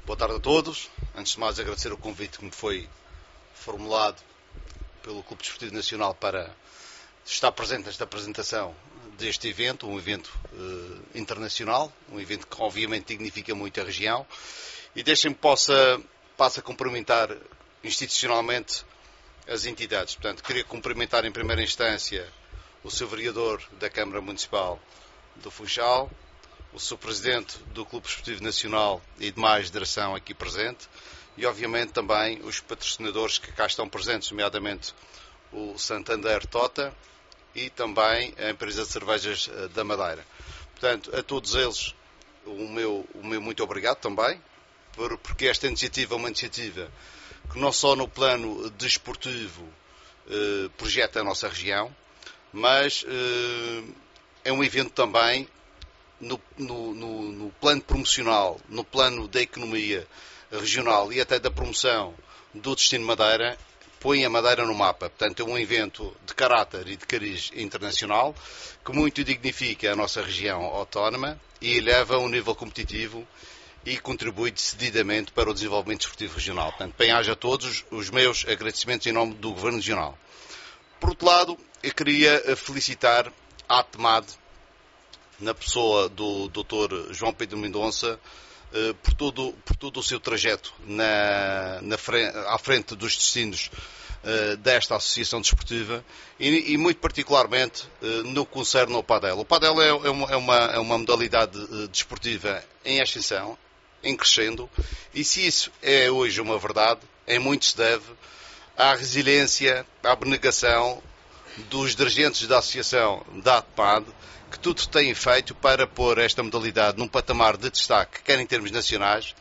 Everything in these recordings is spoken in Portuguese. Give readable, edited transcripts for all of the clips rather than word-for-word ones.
Boa tarde a todos. Antes de mais, agradecer o convite que me foi formulado pelo Clube Desportivo Nacional para estar presente nesta apresentação deste evento, um evento internacional, um evento que obviamente dignifica muito a região. E deixem-me passe a cumprimentar institucionalmente as entidades. Portanto, queria cumprimentar em primeira instância o Sr. Vereador da Câmara Municipal do Funchal, o Sr. Presidente do Clube Desportivo Nacional e demais direção aqui presente e, obviamente, também os patrocinadores que cá estão presentes, nomeadamente o Santander Tota e também a empresa de cervejas da Madeira. Portanto, a todos eles o meu muito obrigado também, porque esta iniciativa é uma iniciativa que não só no plano desportivo projeta a nossa região, mas é um evento também no plano promocional, no plano da economia regional e até da promoção do destino Madeira, põe a Madeira no mapa. Portanto, é um evento de caráter e de cariz internacional que muito dignifica a nossa região autónoma e eleva um nível competitivo e contribui decididamente para o desenvolvimento desportivo regional. Portanto, bem-aja a todos os meus agradecimentos em nome do Governo Regional. Por outro lado, eu queria felicitar a ATMAD, na pessoa do Dr. João Pedro Mendonça, por todo o seu trajeto à frente dos destinos desta Associação Desportiva e muito particularmente no que concerne ao Padel. O Padel é uma modalidade desportiva em ascensão, em crescendo, e se isso é hoje uma verdade, em muito se deve à resiliência, à abnegação dos dirigentes da Associação da ATMAD, que tudo têm feito para pôr esta modalidade num patamar de destaque, quer em termos nacionais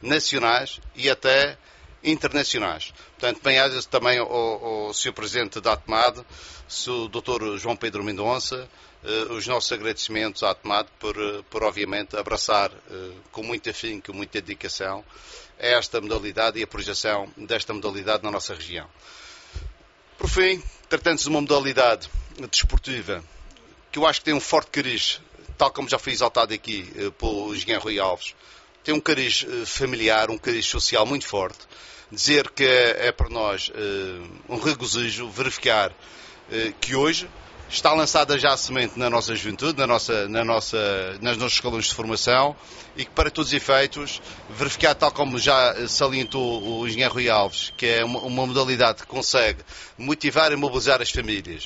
e até internacionais. Portanto, bem-aja também ao Sr. Presidente da ATMAD, o Dr. João Pedro Mendonça, os nossos agradecimentos à ATMAD por obviamente, abraçar com muito afinco, com muita dedicação, esta modalidade e a projeção desta modalidade na nossa região. Por fim, tratando-se de uma modalidade desportiva que eu acho que tem um forte cariz, tal como já foi exaltado aqui pelo engenheiro Rui Alves, tem um cariz familiar, um cariz social muito forte. Dizer que é para nós um regozijo verificar que hoje está lançada já a semente na nossa juventude, nos nossos escalões de formação e que, para todos os efeitos, verificar, tal como já salientou o engenheiro Rui Alves, que é uma modalidade que consegue motivar e mobilizar as famílias,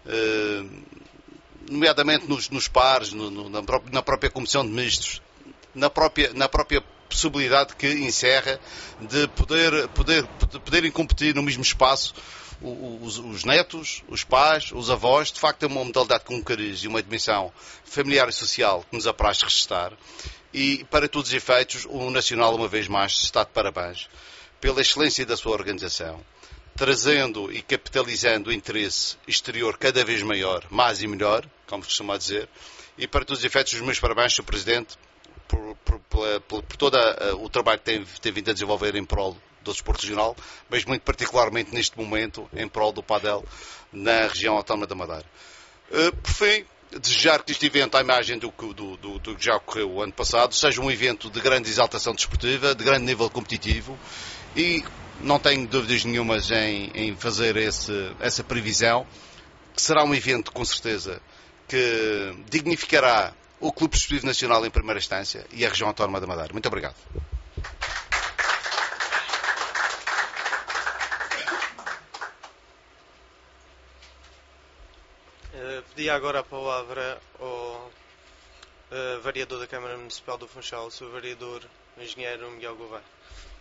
nomeadamente nos pares, na própria comissão de mistos, na própria possibilidade que encerra de poderem competir no mesmo espaço os netos, os pais, os avós. De facto é uma modalidade com um cariz e uma dimensão familiar e social que nos apraz resistar e, para todos os efeitos, o Nacional, uma vez mais, está de parabéns pela excelência da sua organização, trazendo e capitalizando o interesse exterior cada vez maior, mais e melhor, como se costuma dizer, e para todos os efeitos os meus parabéns, Sr. Presidente, por todo o trabalho que tem vindo a desenvolver em prol do desporto regional, mas muito particularmente neste momento em prol do Padel na região autónoma da Madeira. Por fim, desejar que este evento, à imagem do que já ocorreu o ano passado, seja um evento de grande exaltação desportiva, de grande nível competitivo e não tenho dúvidas nenhumas em fazer essa previsão, que será um evento, com certeza, que dignificará o Clube Desportivo Nacional em primeira instância e a região autónoma da Madeira. Muito obrigado. Pedia agora a palavra ao vereador da Câmara Municipal do Funchal, o Sr. Vereador Engenheiro Miguel Gouveia.